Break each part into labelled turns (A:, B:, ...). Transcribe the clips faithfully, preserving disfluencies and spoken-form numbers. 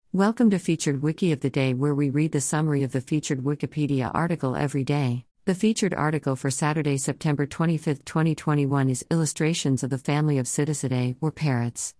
A: Welcome to Featured Wiki of the Day, where we read the summary of the featured Wikipedia article every day. The featured article for Saturday, September twenty-fifth, twenty twenty-one is Illustrations of the Family of Psittacidae, or Parrots.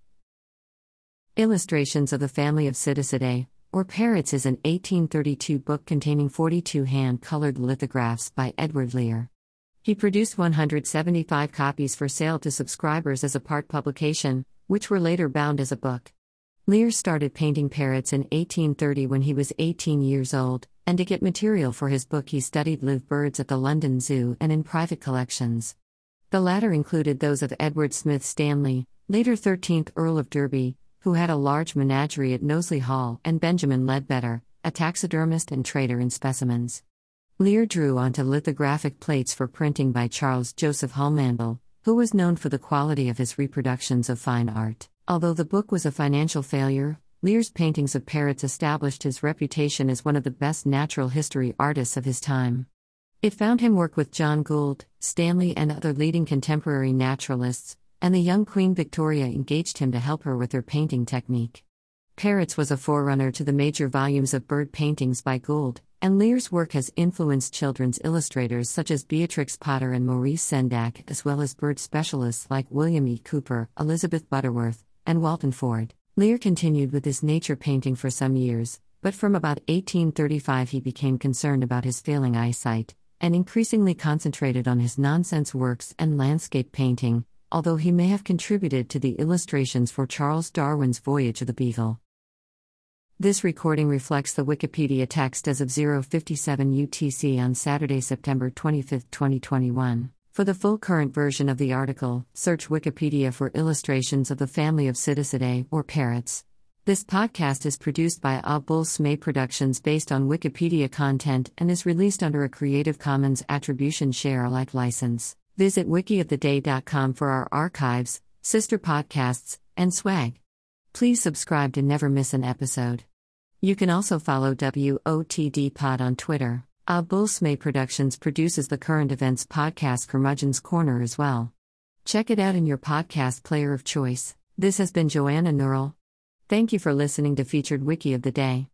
A: Illustrations of the Family of Psittacidae, or Parrots is an eighteen thirty-two book containing forty-two hand-colored lithographs by Edward Lear. He produced one hundred seventy-five copies for sale to subscribers as a part publication, which were later bound as a book. Lear started painting parrots in eighteen thirty when he was eighteen years old, and to get material for his book he studied live birds at the London Zoo and in private collections. The latter included those of Edward Smith Stanley, later thirteenth Earl of Derby, who had a large menagerie at Knowsley Hall, and Benjamin Leadbetter, a taxidermist and trader in specimens. Lear drew onto lithographic plates for printing by Charles Joseph Hullmanville, who was known for the quality of his reproductions of fine art. Although the book was a financial failure, Lear's paintings of parrots established his reputation as one of the best natural history artists of his time. It found him work with John Gould, Stanley, and other leading contemporary naturalists, and the young Queen Victoria engaged him to help her with her painting technique. Parrots was a forerunner to the major volumes of bird paintings by Gould, and Lear's work has influenced children's illustrators such as Beatrix Potter and Maurice Sendak, as well as bird specialists like William E. Cooper, Elizabeth Butterworth, and Walton Ford. Lear continued with his nature painting for some years, but from about eighteen thirty-five he became concerned about his failing eyesight, and increasingly concentrated on his nonsense works and landscape painting, although he may have contributed to the illustrations for Charles Darwin's Voyage of the Beagle. This recording reflects the Wikipedia text as of zero fifty-seven U T C on Saturday, September twenty-fifth, twenty twenty-one. For the full current version of the article, search Wikipedia for Illustrations of the Family of Psittacidae, or Parrots. This podcast is produced by A Bull Smay Productions based on Wikipedia content and is released under a Creative Commons Attribution Share Alike license. Visit wiki of the day dot com for our archives, sister podcasts, and swag. Please subscribe to never miss an episode. You can also follow W O T D Pod on Twitter. A Bull Smay Productions produces the current events podcast Curmudgeon's Corner as well. Check it out in your podcast player of choice. This has been Joanna Neural. Thank you for listening to Featured Wiki of the Day.